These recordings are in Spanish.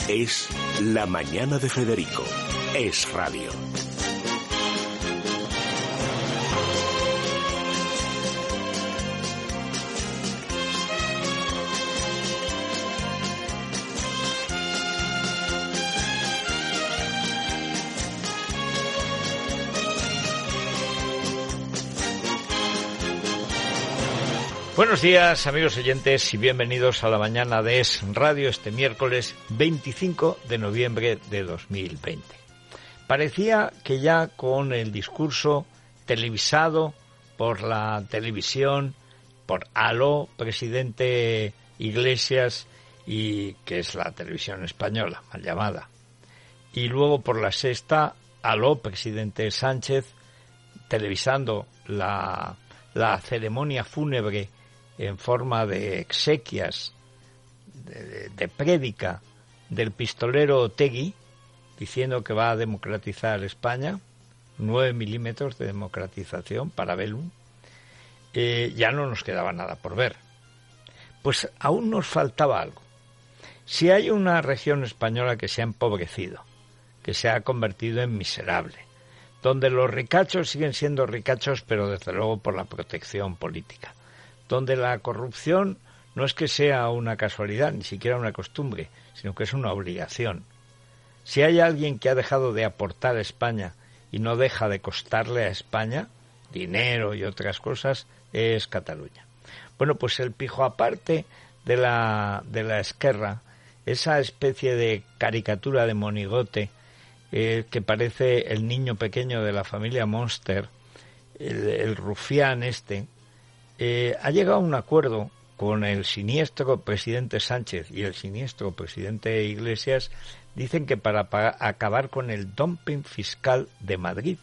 Es La Mañana de Federico. Es radio. Buenos días, amigos oyentes, y bienvenidos a la mañana de Es Radio este miércoles 25 de noviembre de 2020. Parecía que ya con el discurso televisado por la televisión, por Aló, presidente Iglesias, y que es la televisión española, mal llamada, y luego por La Sexta, Aló, presidente Sánchez, televisando la ceremonia fúnebre en forma de exequias, de prédica del pistolero Otegi, diciendo que va a democratizar España, 9 milímetros de democratización para Belum, ya no nos quedaba nada por ver. Pues aún nos faltaba algo. Si hay una región española que se ha empobrecido, que se ha convertido en miserable, donde los ricachos siguen siendo ricachos, pero desde luego por la protección política, donde la corrupción no es que sea una casualidad, ni siquiera una costumbre, sino que es una obligación. Si hay alguien que ha dejado de aportar a España y no deja de costarle a España dinero y otras cosas, es Cataluña. Bueno, pues el pijo aparte de la Esquerra, esa especie de caricatura de monigote que parece el niño pequeño de la familia Monster, el rufián este, ha llegado a un acuerdo con el siniestro presidente Sánchez y el siniestro presidente Iglesias. Dicen que para acabar con el dumping fiscal de Madrid.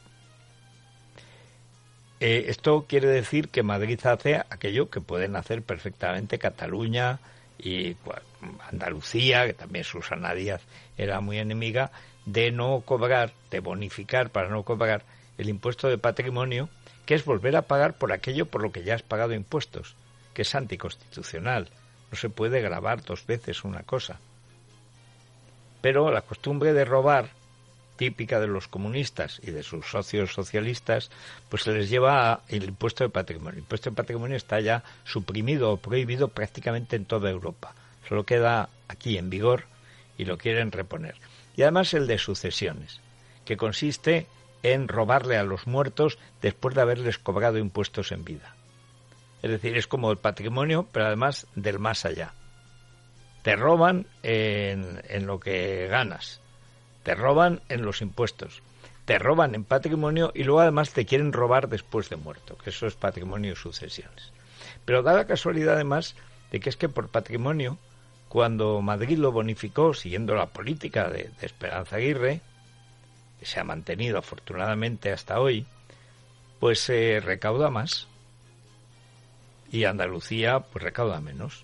Esto quiere decir que Madrid hace aquello que pueden hacer perfectamente Cataluña y Andalucía, que también Susana Díaz era muy enemiga, de no cobrar, de bonificar para no cobrar el impuesto de patrimonio, que es volver a pagar por aquello por lo que ya has pagado impuestos, que es anticonstitucional. No se puede gravar dos veces una cosa. Pero la costumbre de robar, típica de los comunistas y de sus socios socialistas, pues se les lleva el impuesto de patrimonio. El impuesto de patrimonio está ya suprimido o prohibido prácticamente en toda Europa. Solo queda aquí en vigor y lo quieren reponer. Y además el de sucesiones, que consiste en robarle a los muertos después de haberles cobrado impuestos en vida. Es decir, es como el patrimonio, pero además del más allá. Te roban en lo que ganas, te roban en los impuestos, te roban en patrimonio y luego además te quieren robar después de muerto, que eso es patrimonio y sucesiones. Pero da la casualidad además de que es que por patrimonio, cuando Madrid lo bonificó, siguiendo la política de Esperanza Aguirre, que se ha mantenido afortunadamente hasta hoy, pues se recauda más y Andalucía pues recauda menos.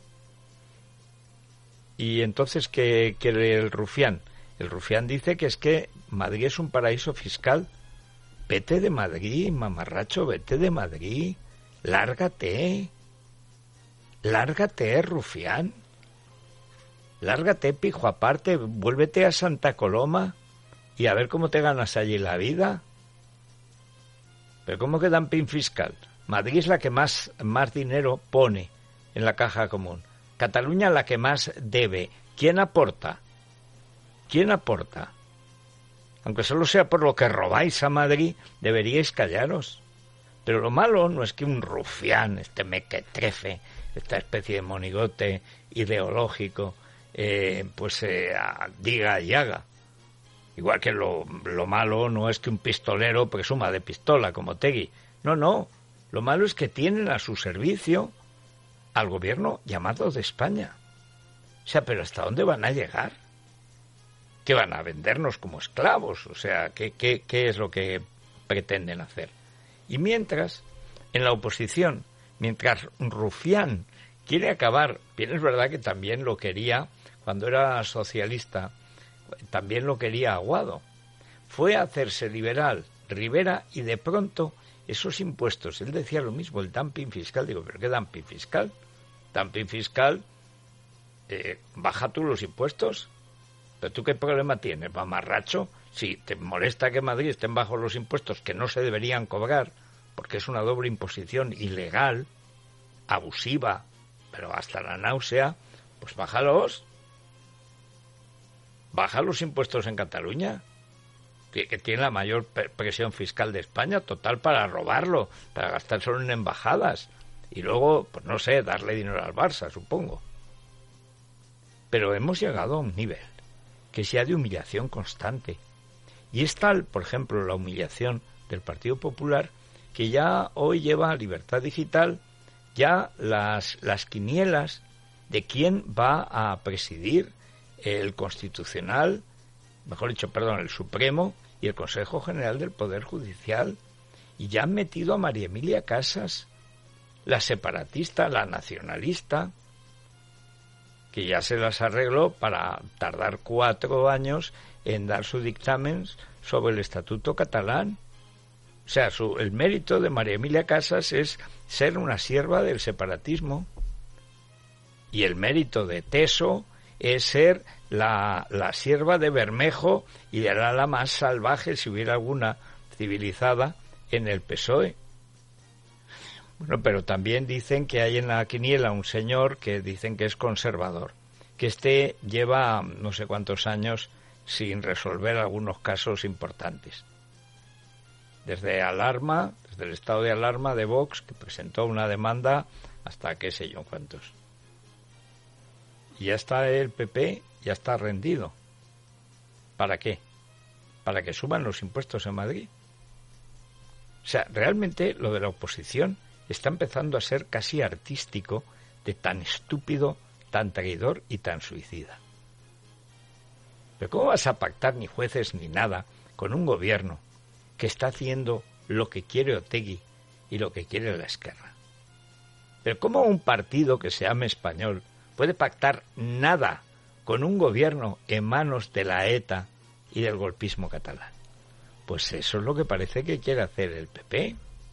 Y entonces, ¿qué quiere el rufián? El rufián dice que es que Madrid es un paraíso fiscal. Vete de Madrid, mamarracho, vete de Madrid, lárgate, rufián, lárgate, pijo aparte, vuélvete a Santa Coloma y a ver cómo te ganas allí la vida. Pero ¿cómo que dumping fiscal? Madrid es la que más dinero pone en la caja común. Cataluña la que más debe. ¿Quién aporta? ¿Quién aporta? Aunque solo sea por lo que robáis a Madrid, deberíais callaros. Pero lo malo no es que un rufián, este mequetrefe, esta especie de monigote ideológico, diga y haga. Igual que lo malo no es que un pistolero presuma de pistola como Otegi. No. Lo malo es que tienen a su servicio al gobierno llamado de España. O sea, ¿pero hasta dónde van a llegar? ¿Qué van a vendernos como esclavos? O sea, ¿qué es lo que pretenden hacer? Y mientras, en la oposición, mientras Rufián quiere acabar, bien es verdad que también lo quería, cuando era socialista, también lo quería Aguado. Fue a hacerse liberal Rivera y de pronto esos impuestos, él decía lo mismo, el dumping fiscal. Digo, ¿pero qué dumping fiscal? Dumping fiscal, baja tú los impuestos. ¿Pero tú qué problema tienes, mamarracho? Si te molesta que Madrid estén bajo los impuestos que no se deberían cobrar, porque es una doble imposición ilegal, abusiva, pero hasta la náusea, pues bájalos. Baja los impuestos en Cataluña, que tiene la mayor presión fiscal de España, total, para robarlo, para gastar solo en embajadas. Y luego, pues no sé, darle dinero al Barça, supongo. Pero hemos llegado a un nivel que sea de humillación constante. Y es tal, por ejemplo, la humillación del Partido Popular, que ya hoy lleva a Libertad Digital ya las quinielas de quién va a presidir el Constitucional, mejor dicho, perdón, el Supremo y el Consejo General del Poder Judicial. Y ya han metido a María Emilia Casas, la separatista, la nacionalista, que ya se las arregló para tardar 4 años en dar su dictamen sobre el Estatuto catalán. O sea, el mérito de María Emilia Casas es ser una sierva del separatismo. Y el mérito de Teso es ser la sierva de Bermejo y de la ala más salvaje, si hubiera alguna civilizada, en el PSOE. Bueno, pero también dicen que hay en la quiniela un señor que dicen que es conservador, que lleva no sé cuántos años sin resolver algunos casos importantes. Desde el estado de alarma de Vox, que presentó una demanda, hasta qué sé yo cuántos. Y ya está el PP, ya está rendido. ¿Para qué? ¿Para que suban los impuestos en Madrid? O sea, realmente lo de la oposición está empezando a ser casi artístico, de tan estúpido, tan traidor y tan suicida. Pero ¿cómo vas a pactar ni jueces ni nada con un gobierno que está haciendo lo que quiere Otegi y lo que quiere la Esquerra? Pero ¿cómo un partido que se llame español puede pactar nada con un gobierno en manos de la ETA y del golpismo catalán? Pues eso es lo que parece que quiere hacer el PP.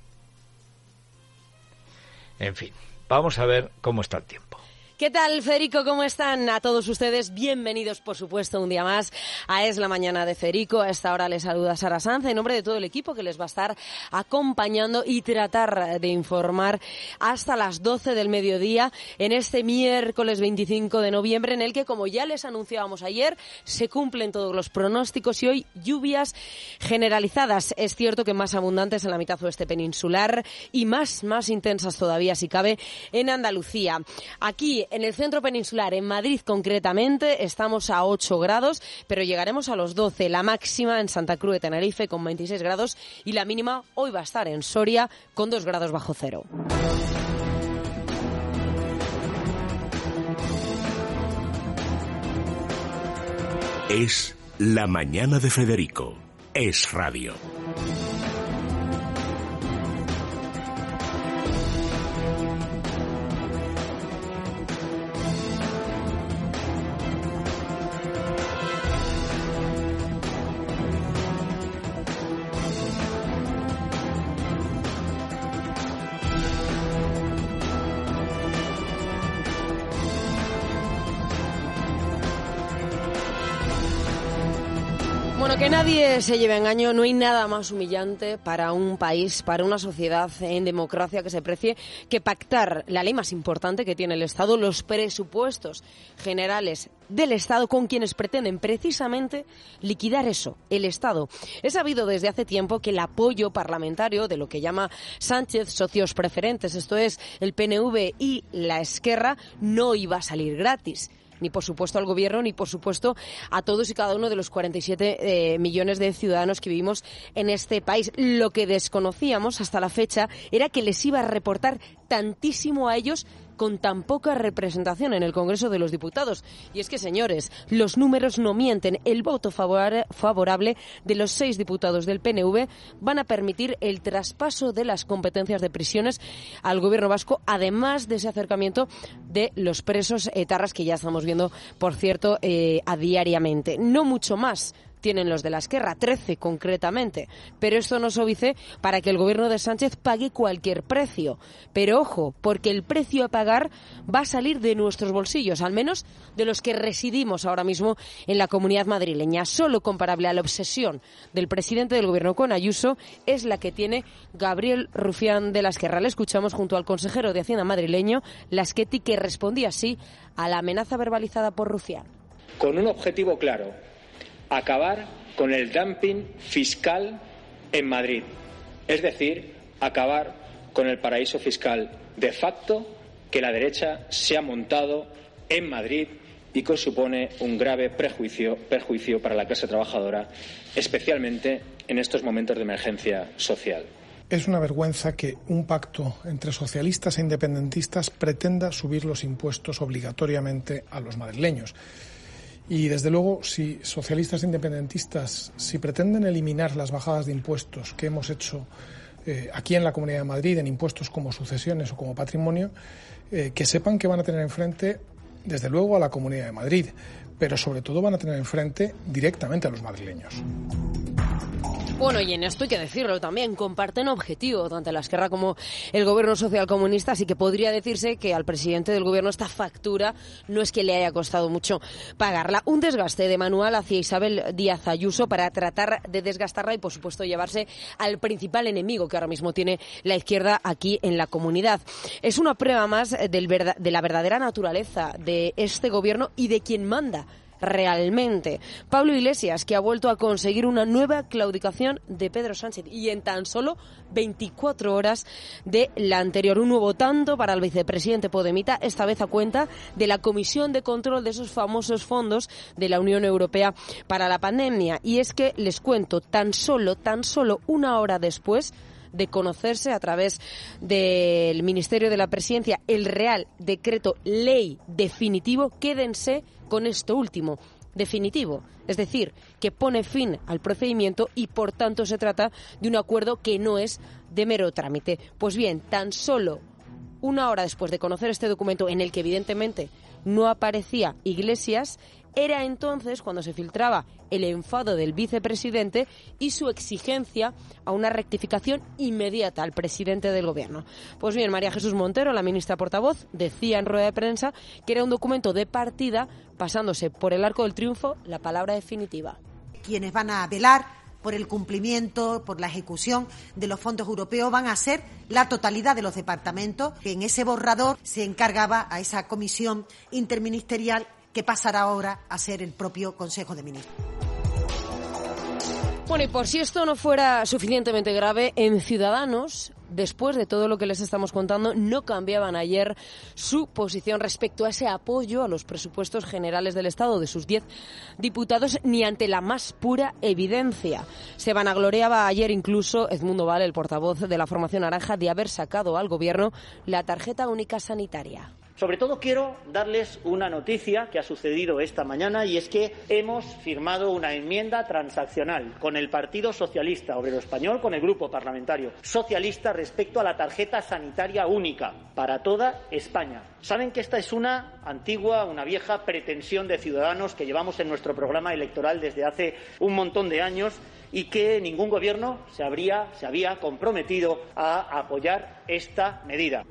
En fin, vamos a ver cómo está el tiempo. ¿Qué tal, Federico? ¿Cómo están? A todos ustedes, bienvenidos, por supuesto, un día más a Es la Mañana de Federico. A esta hora les saluda Sara Sanz, en nombre de todo el equipo que les va a estar acompañando y tratar de informar hasta las 12 del mediodía en este miércoles 25 de noviembre, en el que, como ya les anunciábamos ayer, se cumplen todos los pronósticos y hoy lluvias generalizadas. Es cierto que más abundantes en la mitad oeste peninsular y más intensas todavía, si cabe, en Andalucía. Aquí, en el centro peninsular, en Madrid concretamente, estamos a 8 grados, pero llegaremos a los 12. La máxima en Santa Cruz de Tenerife con 26 grados y la mínima hoy va a estar en Soria con 2 grados bajo cero. Es la mañana de Federico. Es radio. Bueno, que nadie se lleve a engaño, no hay nada más humillante para un país, para una sociedad en democracia que se precie, que pactar la ley más importante que tiene el Estado, los presupuestos generales del Estado, con quienes pretenden precisamente liquidar eso, el Estado. Es sabido desde hace tiempo que el apoyo parlamentario de lo que llama Sánchez socios preferentes, esto es, el PNV y la Esquerra, no iba a salir gratis. Ni por supuesto al gobierno, ni por supuesto a todos y cada uno de los 47 millones de ciudadanos que vivimos en este país. Lo que desconocíamos hasta la fecha era que les iba a reportar tantísimo a ellos con tan poca representación en el Congreso de los Diputados. Y es que, señores, los números no mienten. El voto favorable de los 6 diputados del PNV van a permitir el traspaso de las competencias de prisiones al Gobierno vasco, además de ese acercamiento de los presos etarras que ya estamos viendo, por cierto, a diariamente. No mucho más. tienen los de la Esquerra, 13 concretamente. Pero esto nos obedece para que el gobierno de Sánchez pague cualquier precio. Pero ojo, porque el precio a pagar va a salir de nuestros bolsillos, al menos de los que residimos ahora mismo en la Comunidad madrileña. Solo comparable a la obsesión del presidente del gobierno con Ayuso es la que tiene Gabriel Rufián de la Esquerra. Le escuchamos junto al consejero de Hacienda madrileño, Laschetti, que respondía así a la amenaza verbalizada por Rufián. Con un objetivo claro: acabar con el dumping fiscal en Madrid. Es decir, acabar con el paraíso fiscal de facto que la derecha se ha montado en Madrid y que supone un grave perjuicio para la clase trabajadora, especialmente en estos momentos de emergencia social. Es una vergüenza que un pacto entre socialistas e independentistas pretenda subir los impuestos obligatoriamente a los madrileños. Y, desde luego, si socialistas e independentistas, si pretenden eliminar las bajadas de impuestos que hemos hecho aquí en la Comunidad de Madrid, en impuestos como sucesiones o como patrimonio, que sepan que van a tener enfrente, desde luego, a la Comunidad de Madrid, pero sobre todo van a tener enfrente directamente a los madrileños. Bueno, y en esto hay que decirlo también, comparten objetivo tanto la Esquerra como el gobierno socialcomunista, así que podría decirse que al presidente del gobierno esta factura no es que le haya costado mucho pagarla. Un desgaste de manual hacia Isabel Díaz Ayuso para tratar de desgastarla y, por supuesto, llevarse al principal enemigo que ahora mismo tiene la izquierda aquí en la comunidad. Es una prueba más de la verdadera naturaleza de este gobierno y de quien manda realmente. Pablo Iglesias, que ha vuelto a conseguir una nueva claudicación de Pedro Sánchez y en tan solo 24 horas de la anterior. Un nuevo tanto para el vicepresidente podemita, esta vez a cuenta de la Comisión de Control de esos famosos fondos de la Unión Europea para la pandemia. Y es que, les cuento, tan solo una hora después de conocerse a través del Ministerio de la Presidencia el Real Decreto Ley definitivo, quédense con esto último, definitivo, es decir, que pone fin al procedimiento y por tanto se trata de un acuerdo que no es de mero trámite. Pues bien, tan solo una hora después de conocer este documento, en el que evidentemente no aparecía Iglesias, era entonces cuando se filtraba el enfado del vicepresidente y su exigencia a una rectificación inmediata al presidente del gobierno. Pues bien, María Jesús Montero, la ministra portavoz, decía en rueda de prensa que era un documento de partida, pasándose por el arco del triunfo la palabra definitiva. Quienes van a velar por el cumplimiento, por la ejecución de los fondos europeos van a ser la totalidad de los departamentos, que en ese borrador se encargaba a esa comisión interministerial que pasará ahora a ser el propio Consejo de Ministros. Bueno, y por si esto no fuera suficientemente grave, en Ciudadanos, después de todo lo que les estamos contando, no cambiaban ayer su posición respecto a ese apoyo a los presupuestos generales del Estado de sus 10 diputados, ni ante la más pura evidencia. Se vanagloriaba ayer incluso Edmundo Val, el portavoz de la formación naranja, de haber sacado al Gobierno la tarjeta única sanitaria. Sobre todo quiero darles una noticia que ha sucedido esta mañana, y es que hemos firmado una enmienda transaccional con el Partido Socialista Obrero Español, con el Grupo Parlamentario Socialista, respecto a la tarjeta sanitaria única para toda España. Saben que esta es una vieja pretensión de Ciudadanos que llevamos en nuestro programa electoral desde hace un montón de años y que ningún gobierno se había comprometido a apoyar esta medida.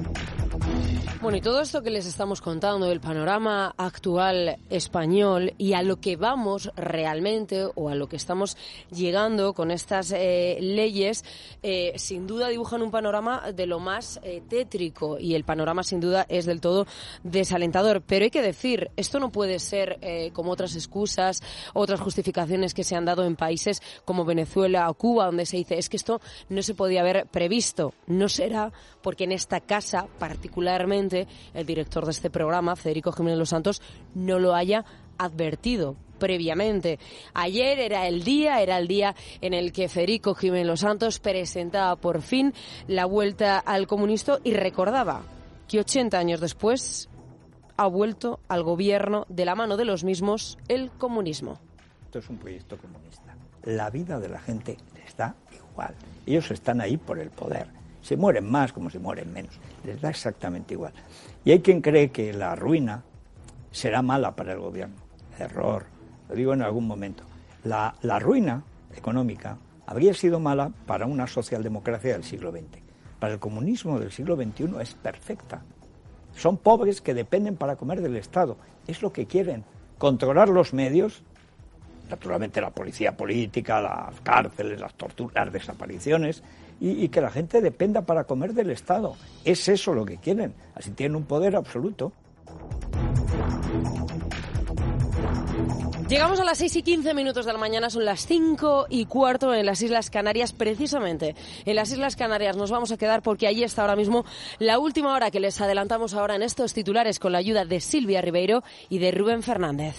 Bueno, y todo esto que les estamos contando del panorama actual español y a lo que vamos realmente o a lo que estamos llegando con estas leyes, sin duda dibujan un panorama de lo más tétrico, y el panorama sin duda es del todo desalentador. Pero hay que decir, esto no puede ser como otras excusas, otras justificaciones que se han dado en países como Venezuela o Cuba, donde se dice es que esto no se podía haber previsto. No será porque en esta casa particularmente el director de este programa, Federico Jiménez Los Santos, no lo haya advertido previamente. Ayer era el día en el que Federico Jiménez Los Santos presentaba por fin la vuelta al comunismo y recordaba que 80 años después ha vuelto al gobierno de la mano de los mismos el comunismo. Esto es un proyecto comunista. La vida de la gente les da igual. Ellos están ahí por el poder. Se mueren más como se mueren menos. Les da exactamente igual. Y hay quien cree que la ruina será mala para el gobierno. Error. Lo digo en algún momento. La ruina económica habría sido mala para una socialdemocracia del siglo XX. Para el comunismo del siglo XXI es perfecta. Son pobres que dependen para comer del Estado. Es lo que quieren. Controlar los medios, naturalmente la policía política, las cárceles, las torturas, las desapariciones, y que la gente dependa para comer del Estado. Es eso lo que quieren. Así tienen un poder absoluto. Llegamos a las 6:15 de la mañana, son las 5:15 en las Islas Canarias. Precisamente en las Islas Canarias nos vamos a quedar porque allí está ahora mismo la última hora que les adelantamos ahora en estos titulares con la ayuda de Silvia Ribeiro y de Rubén Fernández.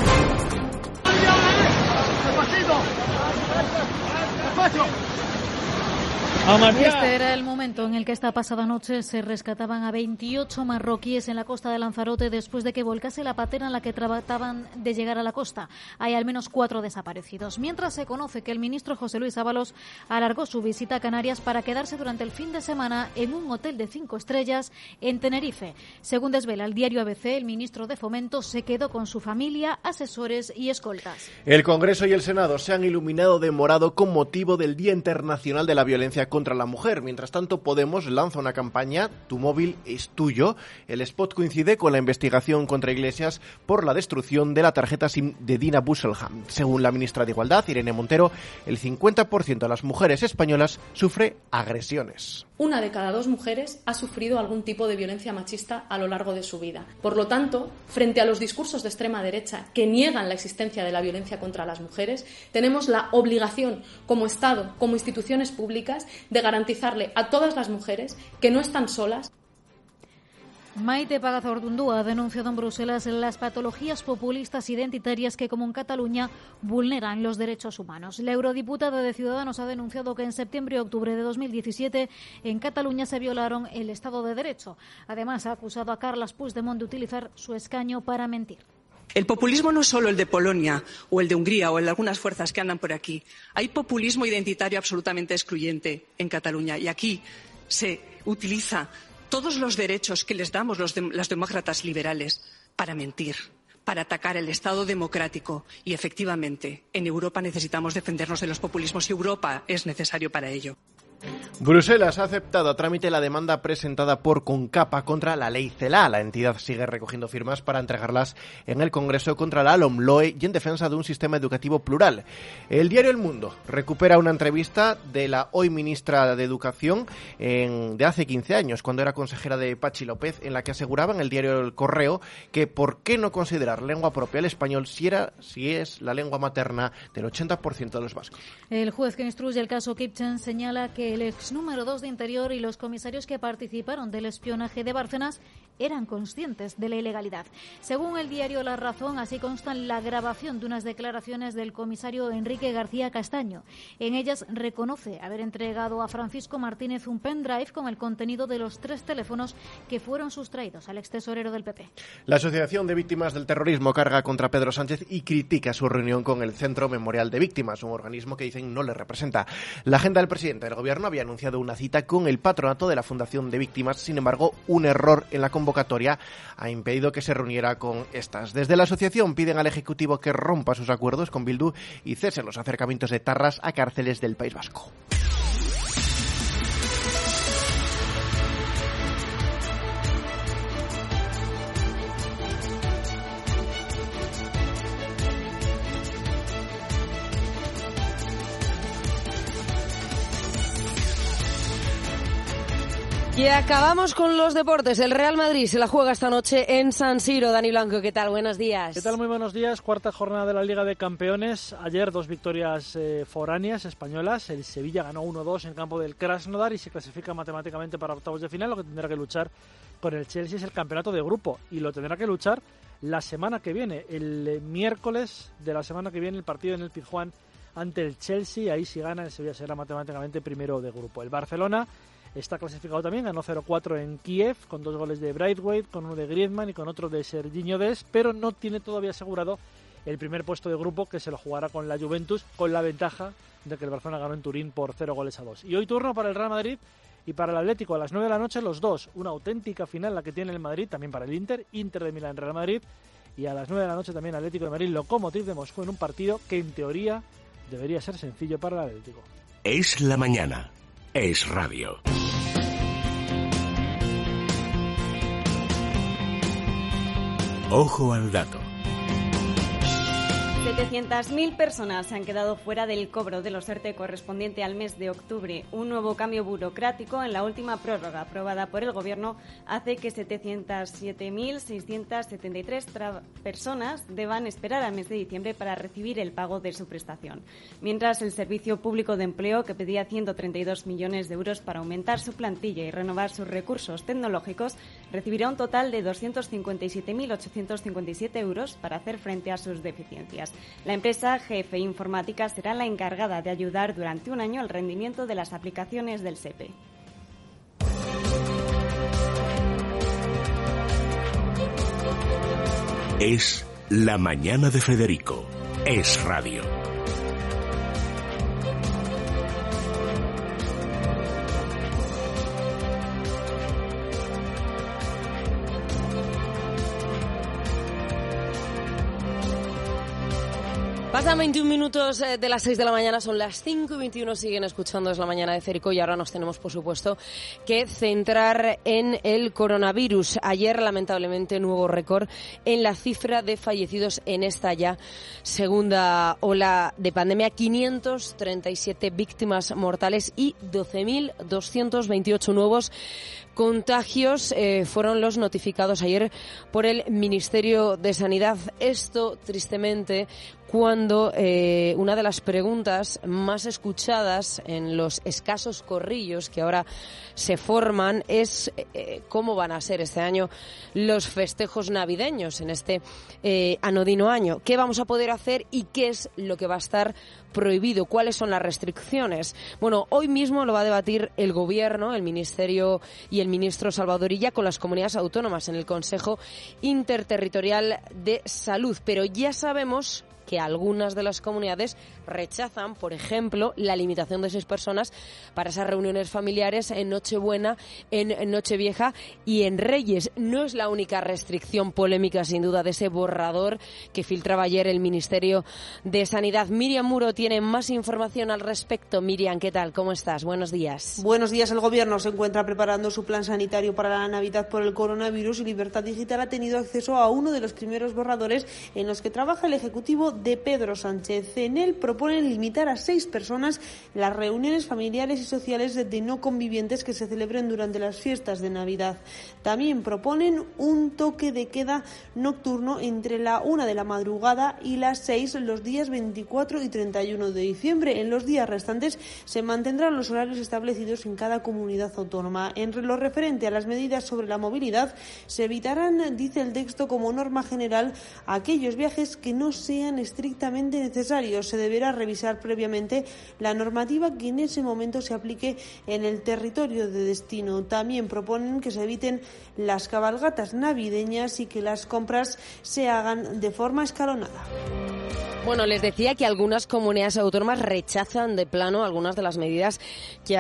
Este era el momento en el que esta pasada noche se rescataban a 28 marroquíes en la costa de Lanzarote después de que volcase la patera en la que trataban de llegar a la costa. Hay al menos 4 desaparecidos. Mientras se conoce que el ministro José Luis Ábalos alargó su visita a Canarias para quedarse durante el fin de semana en un hotel de 5 estrellas en Tenerife. Según desvela el diario ABC, el ministro de Fomento se quedó con su familia, asesores y escoltas. El Congreso y el Senado se han iluminado de morado con motivo del Día Internacional de la Violencia contra la Mujer. Mientras tanto, Podemos lanza una campaña, Tu móvil es tuyo. El spot coincide con la investigación contra Iglesias por la destrucción de la tarjeta SIM de Dina Busselham. Según la ministra de Igualdad, Irene Montero, el 50% de las mujeres españolas sufre agresiones. 1 de cada 2 mujeres ha sufrido algún tipo de violencia machista a lo largo de su vida. Por lo tanto, frente a los discursos de extrema derecha que niegan la existencia de la violencia contra las mujeres, tenemos la obligación como Estado, como instituciones públicas, de garantizarle a todas las mujeres que no están solas. Maite Pagazaurtundúa ha denunciado en Bruselas las patologías populistas identitarias que, como en Cataluña, vulneran los derechos humanos. La eurodiputada de Ciudadanos ha denunciado que en septiembre y octubre de 2017 en Cataluña se violaron el Estado de Derecho. Además, ha acusado a Carles Puigdemont de utilizar su escaño para mentir. El populismo no es solo el de Polonia o el de Hungría o el de algunas fuerzas que andan por aquí. Hay populismo identitario absolutamente excluyente en Cataluña y aquí se utiliza todos los derechos que les damos los demócratas liberales para mentir, para atacar el Estado democrático. Y efectivamente, en Europa necesitamos defendernos de los populismos y Europa es necesario para ello. Bruselas ha aceptado a trámite la demanda presentada por CONCAPA contra la ley CELA. La entidad sigue recogiendo firmas para entregarlas en el Congreso contra la LOMLOE y en defensa de un sistema educativo plural. El diario El Mundo recupera una entrevista de la hoy ministra de Educación de hace 15 años, cuando era consejera de Patxi López, en la que aseguraba en el diario El Correo que por qué no considerar lengua propia el español si es la lengua materna del 80% de los vascos. El juez que instruye el caso Kipchen señala que el ex número 2 de Interior y los comisarios que participaron del espionaje de Bárcenas eran conscientes de la ilegalidad. Según el diario La Razón, así consta la grabación de unas declaraciones del comisario Enrique García Castaño. En ellas reconoce haber entregado a Francisco Martínez un pendrive con el contenido de los 3 teléfonos que fueron sustraídos al extesorero del PP. La Asociación de Víctimas del Terrorismo carga contra Pedro Sánchez y critica su reunión con el Centro Memorial de Víctimas, un organismo que dicen no le representa. La agenda del presidente del Gobierno había anunciado una cita con el patronato de la Fundación de Víctimas. Sin embargo, un error en la convocatoria ha impedido que se reuniera con estas. Desde la asociación piden al Ejecutivo que rompa sus acuerdos con Bildu y cesen los acercamientos de Tarras a cárceles del País Vasco. Y acabamos con los deportes. El Real Madrid se la juega esta noche en San Siro. Dani Blanco, ¿qué tal? Buenos días. ¿Qué tal? Muy buenos días. Cuarta jornada de la Liga de Campeones. Ayer 2 victorias foráneas españolas. El Sevilla ganó 1-2 en campo del Krasnodar y se clasifica matemáticamente para octavos de final. Lo que tendrá que luchar con el Chelsea es el campeonato de grupo y lo tendrá que luchar la semana que viene. El miércoles de la semana que viene el partido en el Pizjuán ante el Chelsea. Ahí si gana el Sevilla será matemáticamente primero de grupo. El Barcelona está clasificado también, ganó 0-4 en Kiev, con 2 goles de Braithwaite, con uno de Griezmann y con otro de Serginho Dest, pero no tiene todavía asegurado el primer puesto de grupo, que se lo jugará con la Juventus, con la ventaja de que el Barcelona ganó en Turín por 0-2. Y hoy turno para el Real Madrid y para el Atlético a las 9 de la noche, los dos. Una auténtica final la que tiene el Madrid, también para el Inter de Milán, Real Madrid. y a las 9 de la noche también Atlético de Madrid, Lokomotiv de Moscú, en un partido que en teoría debería ser sencillo para el Atlético. Es la mañana. Es radio. Ojo al dato. 700.000 personas se han quedado fuera del cobro de los ERTE correspondiente al mes de octubre. Un nuevo cambio burocrático en la última prórroga aprobada por el Gobierno hace que 707.673 personas deban esperar al mes de diciembre para recibir el pago de su prestación. Mientras el Servicio Público de Empleo, que pedía 132 millones de euros para aumentar su plantilla y renovar sus recursos tecnológicos, recibirá un total de 257.857 euros para hacer frente a sus deficiencias. La empresa GF Informática será la encargada de ayudar durante un año al rendimiento de las aplicaciones del SEPE. Es la mañana de Federico. Es radio. Pasan 21 minutos de las 6 de la mañana, son las 5:21, siguen escuchando Es la mañana de Federico y ahora nos tenemos, por supuesto, que centrar en el coronavirus. Ayer, lamentablemente, nuevo récord en la cifra de fallecidos en esta ya segunda ola de pandemia. 537 víctimas mortales y 12.228 nuevos contagios fueron los notificados ayer por el Ministerio de Sanidad. Esto, tristemente, cuando una de las preguntas más escuchadas en los escasos corrillos que ahora se forman es cómo van a ser este año los festejos navideños en este anodino año. ¿Qué vamos a poder hacer y qué es lo que va a estar prohibido? ¿Cuáles son las restricciones? Bueno, hoy mismo lo va a debatir el Gobierno, el Ministerio y el ministro Salvador Illa con las comunidades autónomas en el Consejo Interterritorial de Salud. Pero ya sabemos que algunas de las comunidades rechazan, por ejemplo, la limitación de 6 personas para esas reuniones familiares en Nochebuena, en Nochevieja y en Reyes. No es la única restricción polémica, sin duda, de ese borrador que filtraba ayer el Ministerio de Sanidad. Miriam Muro tiene más información al respecto. Miriam, ¿qué tal? ¿Cómo estás? Buenos días. Buenos días. El Gobierno se encuentra preparando su plan sanitario para la Navidad por el coronavirus y Libertad Digital ha tenido acceso a uno de los primeros borradores en los que trabaja el Ejecutivo de Pedro Sánchez. En él proponen limitar a 6 personas las reuniones familiares y sociales de no convivientes que se celebren durante las fiestas de Navidad. También proponen un toque de queda nocturno entre la 1 de la madrugada y las 6 los días 24 y 31 de diciembre. En los días restantes se mantendrán los horarios establecidos en cada comunidad autónoma. En lo referente a las medidas sobre la movilidad, se evitarán, dice el texto, como norma general, aquellos viajes que no sean estrictamente necesarios. Se deberá revisar previamente la normativa que en ese momento se aplique en el territorio de destino. También proponen que se eviten las cabalgatas navideñas y que las compras se hagan de forma escalonada. Bueno, les decía que algunas comunidades autónomas rechazan de plano algunas de las medidas que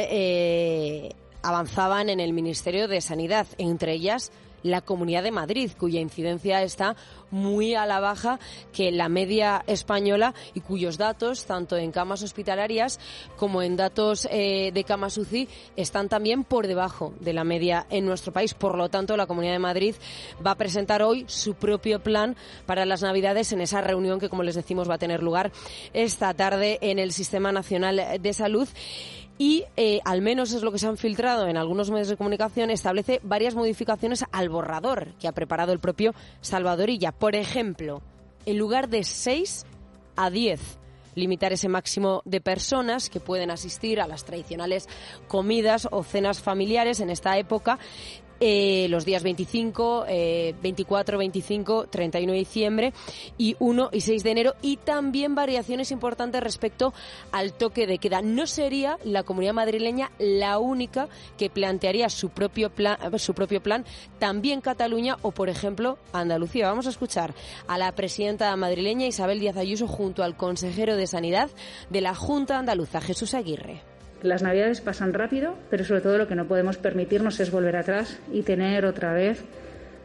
ayer avanzaban en el Ministerio de Sanidad, entre ellas la Comunidad de Madrid, cuya incidencia está muy a la baja que la media española y cuyos datos, tanto en camas hospitalarias como en datos de camas UCI, están también por debajo de la media en nuestro país. Por lo tanto, la Comunidad de Madrid va a presentar hoy su propio plan para las Navidades en esa reunión que, como les decimos, va a tener lugar esta tarde en el Sistema Nacional de Salud. Y, al menos es lo que se han filtrado en algunos medios de comunicación, establece varias modificaciones al borrador que ha preparado el propio Salvador Illa. Por ejemplo, en lugar de 6 a 10, limitar ese máximo de personas que pueden asistir a las tradicionales comidas o cenas familiares en esta época, los días 25, 24, 25, 31 de diciembre y 1 y 6 de enero, y también variaciones importantes respecto al toque de queda. No sería la Comunidad madrileña la única que plantearía su propio plan, también Cataluña o, por ejemplo, Andalucía. Vamos a escuchar a la presidenta madrileña Isabel Díaz Ayuso junto al consejero de Sanidad de la Junta Andaluza, Jesús Aguirre. Las Navidades pasan rápido, pero sobre todo lo que no podemos permitirnos es volver atrás y tener otra vez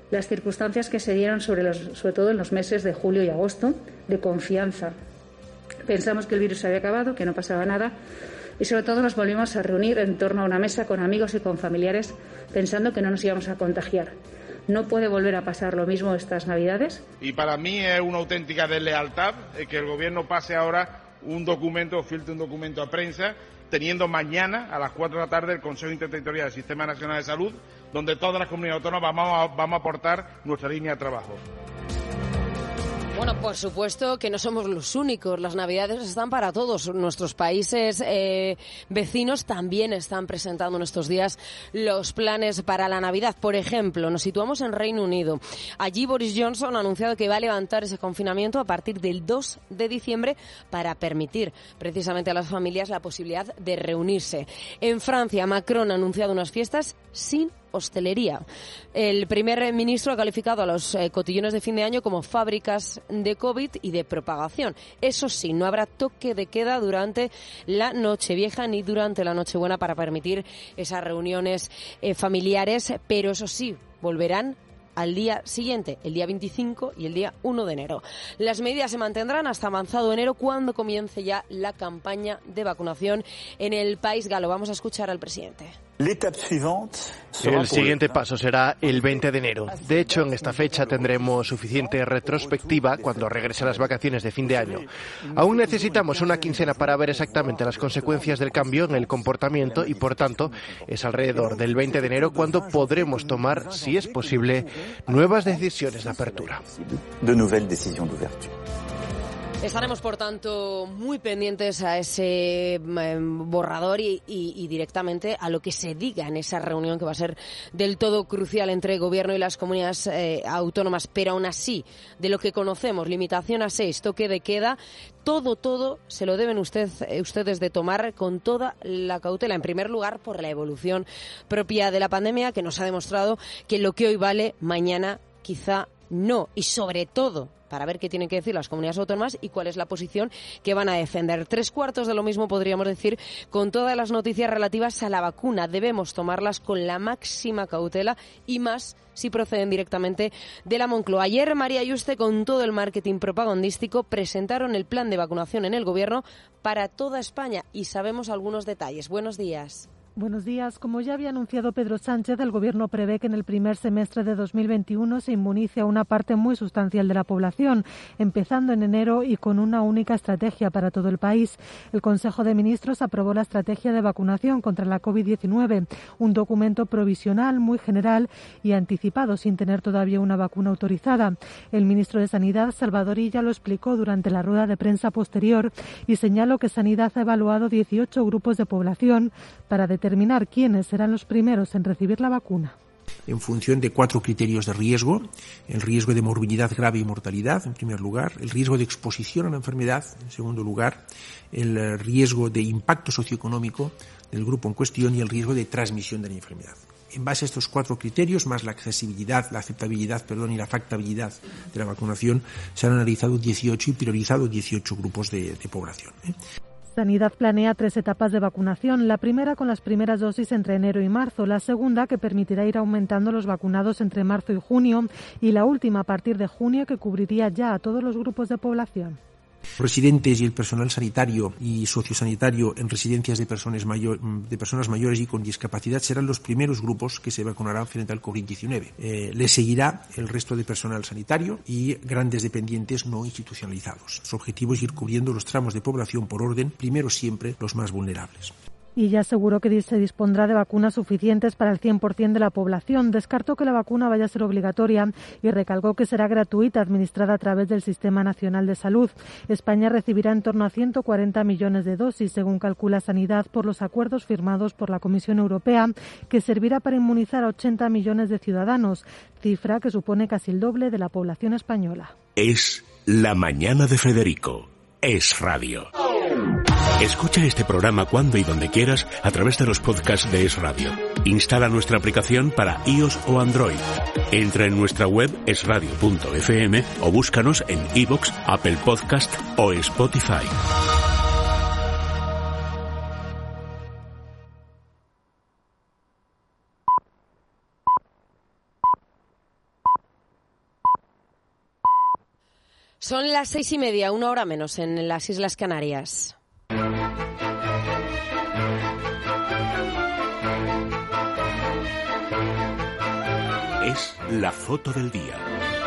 las circunstancias que se dieron sobre todo en los meses de julio y agosto, de confianza. Pensamos que el virus se había acabado, que no pasaba nada, y sobre todo nos volvimos a reunir en torno a una mesa con amigos y con familiares pensando que no nos íbamos a contagiar. ¿No puede volver a pasar lo mismo estas Navidades? Y para mí es una auténtica deslealtad que el Gobierno pase ahora filtre un documento a prensa, teniendo mañana a las 4 de la tarde el Consejo Interterritorial del Sistema Nacional de Salud, donde todas las comunidades autónomas vamos a aportar nuestra línea de trabajo. Bueno, por supuesto que no somos los únicos. Las Navidades están para todos. Nuestros países vecinos también están presentando en estos días los planes para la Navidad. Por ejemplo, nos situamos en Reino Unido. Allí Boris Johnson ha anunciado que va a levantar ese confinamiento a partir del 2 de diciembre para permitir precisamente a las familias la posibilidad de reunirse. En Francia, Macron ha anunciado unas fiestas sin hostelería. El primer ministro ha calificado a los cotillones de fin de año como fábricas de COVID y de propagación. Eso sí, no habrá toque de queda durante la Nochevieja ni durante la Nochebuena para permitir esas reuniones familiares, pero eso sí, volverán al día siguiente, el día 25 y el día 1 de enero. Las medidas se mantendrán hasta avanzado enero, cuando comience ya la campaña de vacunación en el país galo. Vamos a escuchar al presidente. El siguiente paso será el 20 de enero. De hecho, en esta fecha tendremos suficiente retrospectiva cuando regrese a las vacaciones de fin de año. Aún necesitamos una quincena para ver exactamente las consecuencias del cambio en el comportamiento y, por tanto, es alrededor del 20 de enero cuando podremos tomar, si es posible, nuevas decisiones de apertura. Estaremos, por tanto, muy pendientes a ese borrador y directamente a lo que se diga en esa reunión, que va a ser del todo crucial entre el Gobierno y las comunidades autónomas. Pero aún así, de lo que conocemos, limitación a 6, toque de queda, todo se lo deben ustedes de tomar con toda la cautela. En primer lugar, por la evolución propia de la pandemia, que nos ha demostrado que lo que hoy vale, mañana quizá no. Y sobre todo, para ver qué tienen que decir las comunidades autónomas y cuál es la posición que van a defender. 3/4 de lo mismo podríamos decir con todas las noticias relativas a la vacuna. Debemos tomarlas con la máxima cautela y más si proceden directamente de la Moncloa. Ayer María Yuste, con todo el marketing propagandístico, presentaron el plan de vacunación en el Gobierno para toda España y sabemos algunos detalles. Buenos días. Buenos días. Como ya había anunciado Pedro Sánchez, el Gobierno prevé que en el primer semestre de 2021 se inmunice a una parte muy sustancial de la población, empezando en enero y con una única estrategia para todo el país. El Consejo de Ministros aprobó la estrategia de vacunación contra la COVID-19, un documento provisional muy general y anticipado, sin tener todavía una vacuna autorizada. El ministro de Sanidad, Salvador Illa, lo explicó durante la rueda de prensa posterior y señaló que Sanidad ha evaluado 18 grupos de población para determinar quiénes serán los primeros en recibir la vacuna. En función de 4 criterios de riesgo: el riesgo de morbilidad grave y mortalidad, en primer lugar; el riesgo de exposición a la enfermedad, en segundo lugar; el riesgo de impacto socioeconómico del grupo en cuestión y el riesgo de transmisión de la enfermedad. En base a estos 4 criterios, más la accesibilidad, la aceptabilidad, y la factibilidad de la vacunación, se han analizado 18 y priorizado 18 grupos de población. Sanidad planea 3 etapas de vacunación. La primera con las primeras dosis entre enero y marzo, la segunda que permitirá ir aumentando los vacunados entre marzo y junio y la última a partir de junio, que cubriría ya a todos los grupos de población. Residentes y el personal sanitario y sociosanitario en residencias de personas mayores y con discapacidad serán los primeros grupos que se vacunarán frente al COVID-19. Les seguirá el resto de personal sanitario y grandes dependientes no institucionalizados. Su objetivo es ir cubriendo los tramos de población por orden, primero siempre los más vulnerables. Y ya aseguró que se dispondrá de vacunas suficientes para el 100% de la población. Descartó que la vacuna vaya a ser obligatoria y recalcó que será gratuita, administrada a través del Sistema Nacional de Salud. España recibirá en torno a 140 millones de dosis, según calcula Sanidad, por los acuerdos firmados por la Comisión Europea, que servirá para inmunizar a 80 millones de ciudadanos, cifra que supone casi el doble de la población española. Es La Mañana de Federico. Es Radio. Escucha este programa cuando y donde quieras a través de los podcasts de Es Radio. Instala nuestra aplicación para iOS o Android. Entra en nuestra web esradio.fm o búscanos en iVoox, Apple Podcast o Spotify. Son las 6:30, 1 hora menos en las Islas Canarias. Es la foto del día.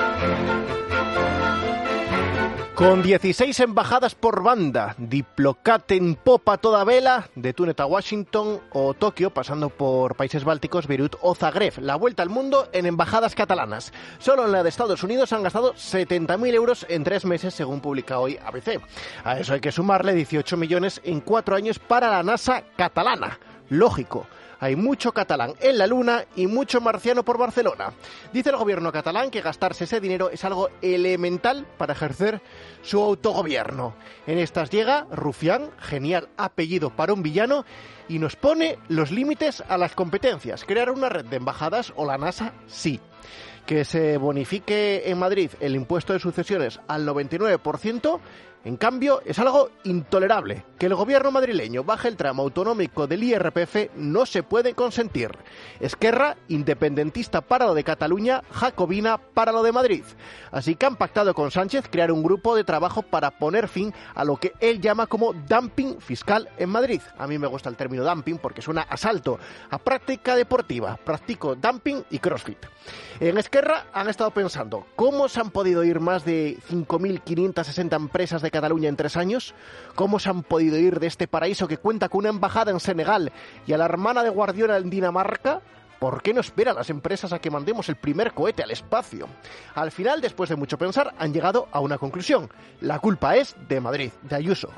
Con 16 embajadas por banda, Diplocat en popa toda vela, de Túnez a Washington o Tokio, pasando por países bálticos, Beirut o Zagreb. La vuelta al mundo en embajadas catalanas. Solo en la de Estados Unidos han gastado 70.000 euros en 3 meses, según publica hoy ABC. A eso hay que sumarle 18 millones en 4 años para la NASA catalana. Lógico. Hay mucho catalán en la Luna y mucho marciano por Barcelona. Dice el gobierno catalán que gastarse ese dinero es algo elemental para ejercer su autogobierno. En estas llega Rufián, genial apellido para un villano, y nos pone los límites a las competencias. Crear una red de embajadas o la NASA, sí. Que se bonifique en Madrid el impuesto de sucesiones al 99%, en cambio, es algo intolerable. Que el gobierno madrileño baje el tramo autonómico del IRPF no se puede consentir. Esquerra, independentista para lo de Cataluña, jacobina para lo de Madrid. Así que han pactado con Sánchez crear un grupo de trabajo para poner fin a lo que él llama como dumping fiscal en Madrid. A mí me gusta el término dumping porque suena a asalto, a práctica deportiva. Practico dumping y crossfit. En Esquerra han estado pensando, ¿cómo se han podido ir más de 5.560 empresas de Cataluña en 3 años? ¿Cómo se han podido ir de este paraíso que cuenta con una embajada en Senegal y a la hermana de Guardiola en Dinamarca? ¿Por qué no esperan las empresas a que mandemos el primer cohete al espacio? Al final, después de mucho pensar, han llegado a una conclusión. La culpa es de Madrid, de Ayuso.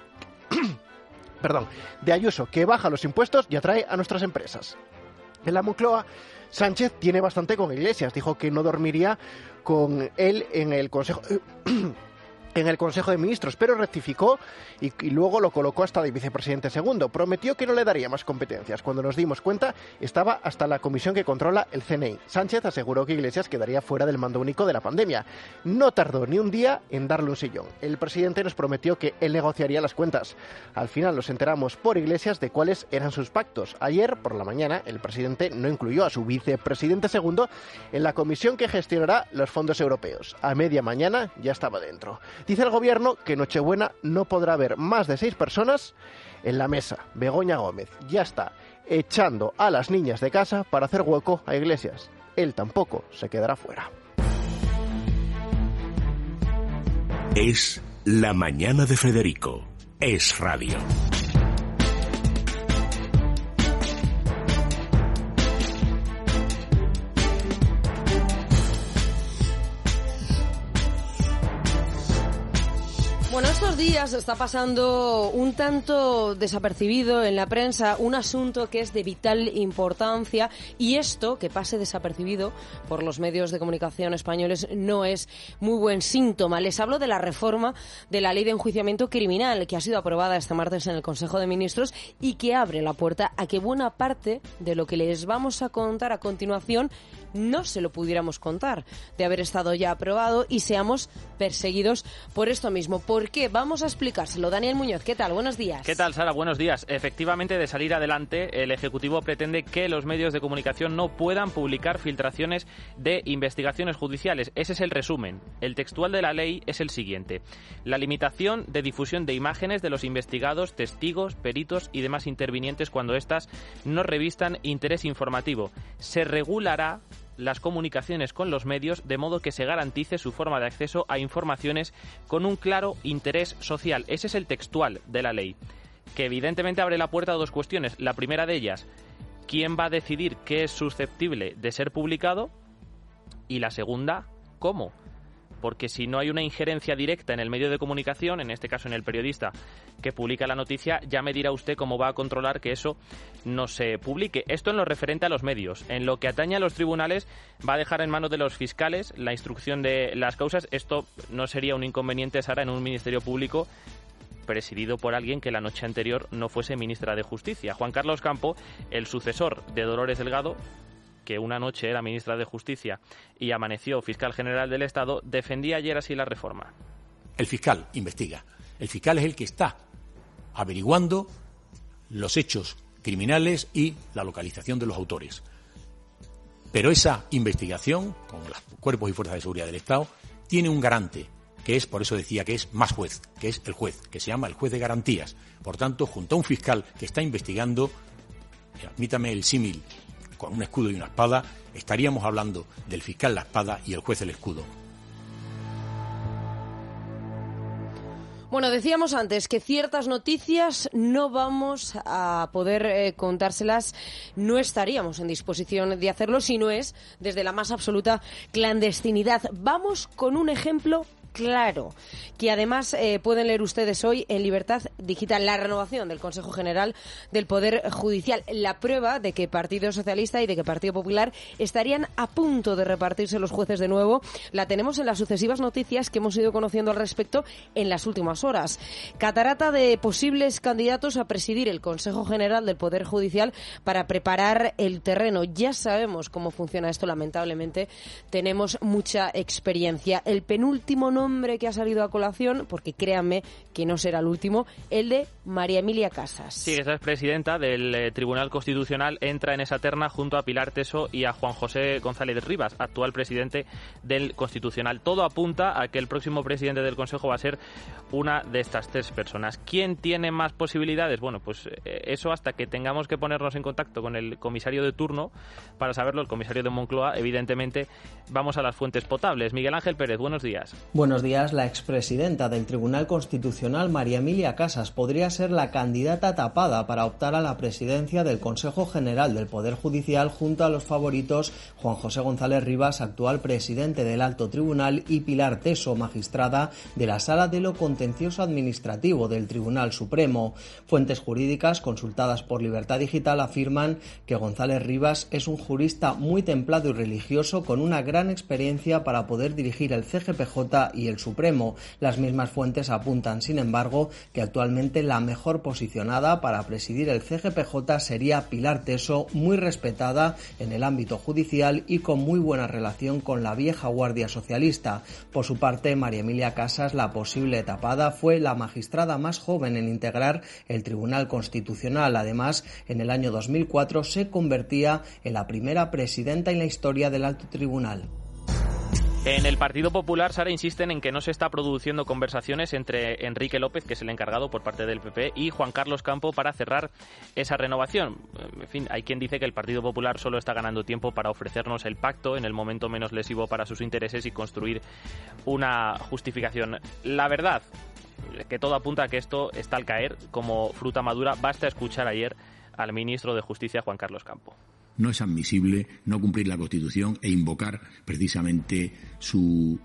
De Ayuso, que baja los impuestos y atrae a nuestras empresas. En la Moncloa, Sánchez tiene bastante con Iglesias. Dijo que no dormiría con él en el Consejo de Ministros, pero rectificó y luego lo colocó hasta de vicepresidente segundo. Prometió que no le daría más competencias. Cuando nos dimos cuenta, estaba hasta la comisión que controla el CNI. Sánchez aseguró que Iglesias quedaría fuera del mando único de la pandemia. No tardó ni un día en darle un sillón. El presidente nos prometió que él negociaría las cuentas. Al final nos enteramos por Iglesias de cuáles eran sus pactos. Ayer, por la mañana, el presidente no incluyó a su vicepresidente segundo en la comisión que gestionará los fondos europeos. A media mañana ya estaba dentro. Dice el gobierno que Nochebuena no podrá haber más de 6 personas en la mesa. Begoña Gómez ya está echando a las niñas de casa para hacer hueco a Iglesias. Él tampoco se quedará fuera. Es la mañana de Federico. Es radio. Bueno, estos días está pasando un tanto desapercibido en la prensa un asunto que es de vital importancia, y esto, que pase desapercibido por los medios de comunicación españoles, no es muy buen síntoma. Les hablo de la reforma de la Ley de Enjuiciamiento Criminal, que ha sido aprobada este martes en el Consejo de Ministros y que abre la puerta a que buena parte de lo que les vamos a contar a continuación no se lo pudiéramos contar de haber estado ya aprobado y seamos perseguidos por esto mismo. ¿Por qué? Vamos a explicárselo. Daniel Muñoz, ¿qué tal? Buenos días. ¿Qué tal, Sara? Buenos días. Efectivamente, de salir adelante, el Ejecutivo pretende que los medios de comunicación no puedan publicar filtraciones de investigaciones judiciales. Ese es el resumen. El textual de la ley es el siguiente: la limitación de difusión de imágenes de los investigados, testigos, peritos y demás intervinientes cuando éstas no revistan interés informativo. Se regulará las comunicaciones con los medios de modo que se garantice su forma de acceso a informaciones con un claro interés social. Ese es el textual de la ley, que evidentemente abre la puerta a 2 cuestiones. La primera de ellas, ¿quién va a decidir qué es susceptible de ser publicado? Y la segunda, ¿cómo? Porque si no hay una injerencia directa en el medio de comunicación, en este caso en el periodista que publica la noticia, ya me dirá usted cómo va a controlar que eso no se publique. Esto en lo referente a los medios. En lo que atañe a los tribunales, va a dejar en manos de los fiscales la instrucción de las causas. Esto no sería un inconveniente, Sara, en un ministerio público presidido por alguien que la noche anterior no fuese ministra de Justicia. Juan Carlos Campo, el sucesor de Dolores Delgado, que una noche era ministra de Justicia y amaneció fiscal general del Estado, defendía ayer así la reforma. El fiscal investiga. El fiscal es el que está averiguando los hechos criminales y la localización de los autores. Pero esa investigación, con los cuerpos y fuerzas de seguridad del Estado, tiene un garante, que es, por eso decía que es más juez, que es el juez, que se llama el juez de garantías. Por tanto, junto a un fiscal que está investigando, admítame el símil, con un escudo y una espada, estaríamos hablando del fiscal la espada y el juez el escudo. Bueno, decíamos antes que ciertas noticias no vamos a poder contárselas, no estaríamos en disposición de hacerlo si no es desde la más absoluta clandestinidad. Vamos con un ejemplo claro, que además pueden leer ustedes hoy en Libertad Digital, la renovación del Consejo General del Poder Judicial, la prueba de que Partido Socialista y de que Partido Popular estarían a punto de repartirse los jueces de nuevo, la tenemos en las sucesivas noticias que hemos ido conociendo al respecto en las últimas horas. Catarata de posibles candidatos a presidir el Consejo General del Poder Judicial para preparar el terreno. Ya sabemos cómo funciona esto, lamentablemente tenemos mucha experiencia. El penúltimo nombre que ha salido a colación, porque créanme que no será el último, el de María Emilia Casas. Sí, esa es presidenta del Tribunal Constitucional, entra en esa terna junto a Pilar Teso y a Juan José González Rivas, actual presidente del Constitucional. Todo apunta a que el próximo presidente del Consejo va a ser una de estas tres personas. ¿Quién tiene más posibilidades? Bueno, pues eso hasta que tengamos que ponernos en contacto con el comisario de turno para saberlo, el comisario de Moncloa. Evidentemente vamos a las fuentes potables. Miguel Ángel Pérez, buenos días. Buenos días. La expresidenta del Tribunal Constitucional, María Emilia Casas, podría ser la candidata tapada para optar a la presidencia del Consejo General del Poder Judicial junto a los favoritos Juan José González Rivas, actual presidente del Alto Tribunal, y Pilar Teso, magistrada de la Sala de lo Contencioso Administrativo del Tribunal Supremo. Fuentes jurídicas consultadas por Libertad Digital afirman que González Rivas es un jurista muy templado y religioso con una gran experiencia para poder dirigir el CGPJ y el Supremo. Las mismas fuentes apuntan, sin embargo, que actualmente la mejor posicionada para presidir el CGPJ sería Pilar Teso, muy respetada en el ámbito judicial y con muy buena relación con la vieja guardia socialista. Por su parte, María Emilia Casas, la posible tapada, fue la magistrada más joven en integrar el Tribunal Constitucional. Además, en el año 2004 se convertía en la primera presidenta en la historia del Alto Tribunal. En el Partido Popular, Sara, insisten en que no se está produciendo conversaciones entre Enrique López, que es el encargado por parte del PP, y Juan Carlos Campo para cerrar esa renovación. En fin, hay quien dice que el Partido Popular solo está ganando tiempo para ofrecernos el pacto en el momento menos lesivo para sus intereses y construir una justificación. La verdad, que todo apunta a que esto está al caer como fruta madura. Basta escuchar ayer al ministro de Justicia, Juan Carlos Campo. No es admisible no cumplir la Constitución e invocar precisamente su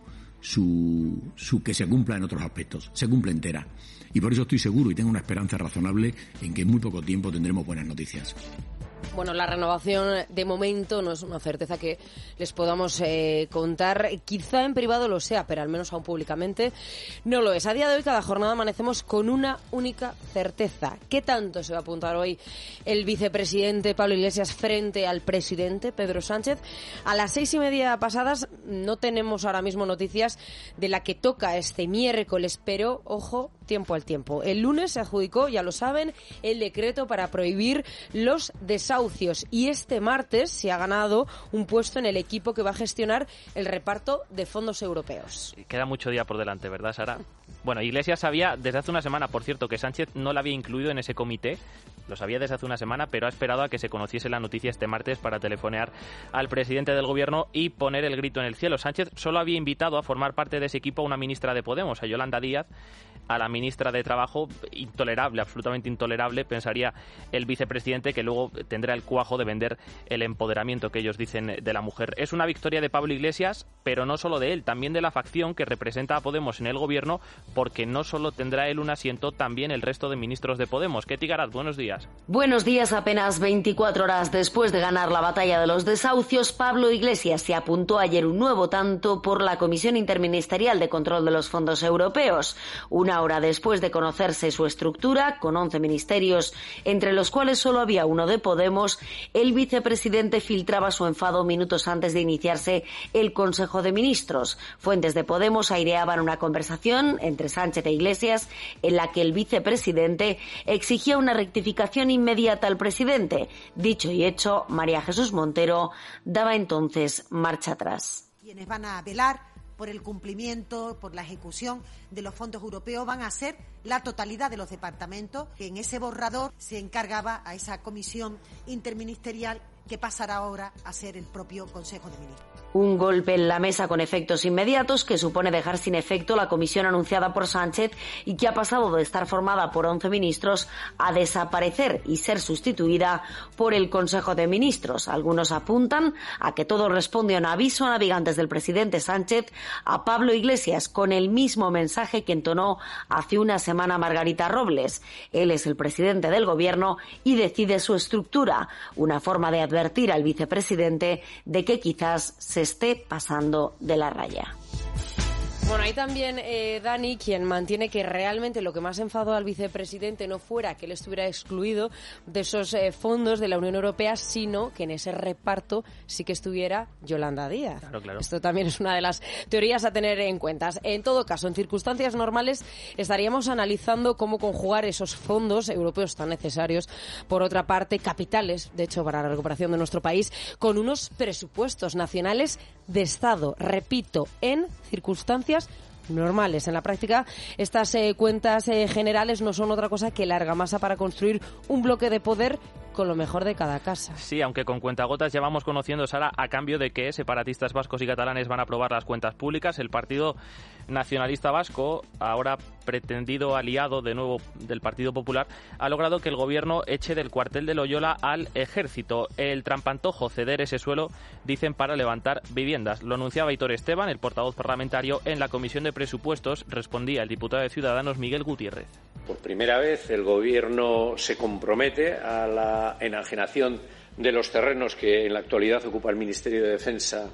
que se cumpla en otros aspectos. Se cumple entera. Y por eso estoy seguro y tengo una esperanza razonable en que en muy poco tiempo tendremos buenas noticias. Bueno, la renovación de momento no es una certeza que les podamos contar. Quizá en privado lo sea, pero al menos aún públicamente no lo es. A día de hoy, cada jornada amanecemos con una única certeza. ¿Qué tanto se va a apuntar hoy el vicepresidente Pablo Iglesias frente al presidente Pedro Sánchez? A las 6:30 pasadas no tenemos ahora mismo noticias de la que toca este miércoles, pero, ojo, tiempo al tiempo. El lunes se adjudicó, ya lo saben, el decreto para prohibir los desahucios y este martes se ha ganado un puesto en el equipo que va a gestionar el reparto de fondos europeos. Queda mucho día por delante, ¿verdad, Sara? Bueno, Iglesias sabía desde hace una semana, por cierto, que Sánchez no la había incluido en ese comité. Lo sabía desde hace una semana, pero ha esperado a que se conociese la noticia este martes para telefonear al presidente del gobierno y poner el grito en el cielo. Sánchez solo había invitado a formar parte de ese equipo a una ministra de Podemos, a Yolanda Díaz, a la ministra de Trabajo. Intolerable, absolutamente intolerable, pensaría el vicepresidente, que luego tendrá el cuajo de vender el empoderamiento que ellos dicen de la mujer. Es una victoria de Pablo Iglesias, pero no solo de él, también de la facción que representa a Podemos en el gobierno, porque no solo tendrá él un asiento, también el resto de ministros de Podemos. Ketty Garat, buenos días. Buenos días. Apenas 24 horas después de ganar la batalla de los desahucios, Pablo Iglesias se apuntó ayer un nuevo tanto por la Comisión Interministerial de Control de los Fondos Europeos. Una hora después de conocerse su estructura, con 11 ministerios, entre los cuales solo había uno de Podemos, el vicepresidente filtraba su enfado minutos antes de iniciarse el Consejo de Ministros. Fuentes de Podemos aireaban una conversación entre Sánchez e Iglesias en la que el vicepresidente exigía una rectificación inmediata al presidente. Dicho y hecho, María Jesús Montero daba entonces marcha atrás. Quienes van a velar por el cumplimiento, por la ejecución de los fondos europeos van a ser la totalidad de los departamentos, que en ese borrador se encargaba a esa comisión interministerial que pasará ahora a ser el propio Consejo de Ministros. Un golpe en la mesa con efectos inmediatos que supone dejar sin efecto la comisión anunciada por Sánchez y que ha pasado de estar formada por 11 ministros a desaparecer y ser sustituida por el Consejo de Ministros. Algunos apuntan a que todo responde a un aviso a navegantes del presidente Sánchez a Pablo Iglesias con el mismo mensaje que entonó hace una semana Margarita Robles. Él es el presidente del gobierno y decide su estructura, una forma de advertir al vicepresidente de que quizás se esté pasando de la raya. Bueno, hay también Dani, quien mantiene que realmente lo que más enfadó al vicepresidente no fuera que él estuviera excluido de esos fondos de la Unión Europea, sino que en ese reparto sí que estuviera Yolanda Díaz. Claro. Esto también es una de las teorías a tener en cuenta. En todo caso, en circunstancias normales estaríamos analizando cómo conjugar esos fondos europeos tan necesarios, por otra parte, capitales, de hecho, para la recuperación de nuestro país, con unos presupuestos nacionales de Estado, repito, en circunstancias normales. En la práctica, estas cuentas generales no son otra cosa que la argamasa para construir un bloque de poder con lo mejor de cada casa. Sí, aunque con cuentagotas ya vamos conociendo, Sara, a cambio de que separatistas vascos y catalanes van a aprobar las cuentas públicas. El Partido Nacionalista Vasco, ahora pretendido aliado de nuevo del Partido Popular, ha logrado que el gobierno eche del cuartel de Loyola al ejército. El trampantojo ceder ese suelo, dicen, para levantar viviendas. Lo anunciaba Aitor Esteban, el portavoz parlamentario, en la Comisión de Presupuestos. Respondía el diputado de Ciudadanos, Miguel Gutiérrez. Por primera vez el gobierno se compromete a la enajenación de los terrenos que en la actualidad ocupa el Ministerio de Defensa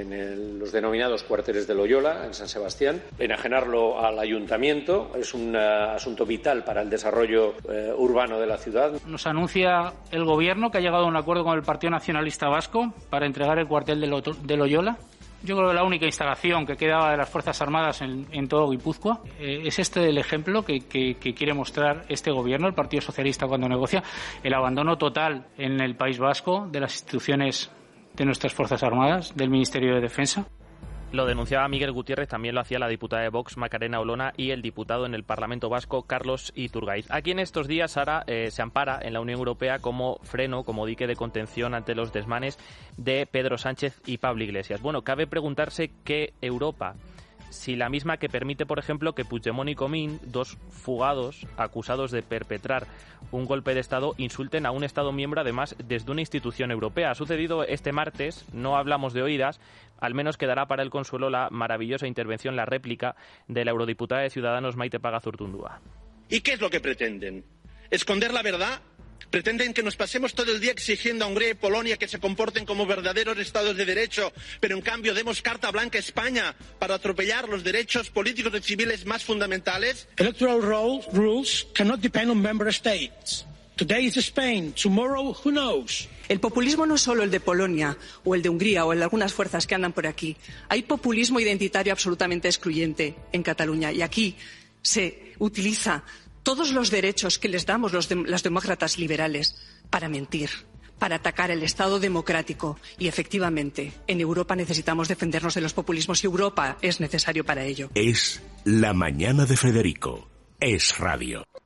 en los denominados cuarteles de Loyola, en San Sebastián. Enajenarlo al ayuntamiento es un asunto vital para el desarrollo urbano de la ciudad. Nos anuncia el gobierno que ha llegado a un acuerdo con el Partido Nacionalista Vasco para entregar el cuartel de Loyola. Yo creo que la única instalación que quedaba de las Fuerzas Armadas en todo Guipúzcoa. Es este el ejemplo que quiere mostrar este gobierno, el Partido Socialista, cuando negocia el abandono total en el País Vasco de las instituciones de nuestras Fuerzas Armadas, del Ministerio de Defensa. Lo denunciaba Miguel Gutiérrez, también lo hacía la diputada de Vox, Macarena Olona, y el diputado en el Parlamento Vasco, Carlos Iturgaiz. Aquí en estos días, Sara, se ampara en la Unión Europea como freno, como dique de contención ante los desmanes de Pedro Sánchez y Pablo Iglesias. Bueno, cabe preguntarse qué Europa, si la misma que permite, por ejemplo, que Puigdemont y Comín, dos fugados acusados de perpetrar un golpe de Estado, insulten a un Estado miembro, además, desde una institución europea. Ha sucedido este martes, no hablamos de oídas, al menos quedará para el consuelo la maravillosa intervención, la réplica de la eurodiputada de Ciudadanos, Maite Pagazurtundúa. ¿Y qué es lo que pretenden? ¿Esconder la verdad? Pretenden que nos pasemos todo el día exigiendo a Hungría y Polonia que se comporten como verdaderos estados de derecho, pero en cambio demos carta blanca a España para atropellar los derechos políticos y civiles más fundamentales. Electoral rules cannot depend on member states. Today is Spain, tomorrow who knows. El populismo no es solo el de Polonia o el de Hungría o el de algunas fuerzas que andan por aquí. Hay populismo identitario absolutamente excluyente en Cataluña y aquí se utiliza todos los derechos que les damos los demócratas liberales para mentir, para atacar el Estado democrático. Y efectivamente, en Europa necesitamos defendernos de los populismos y Europa es necesario para ello. Es La Mañana de Federico. Es Radio.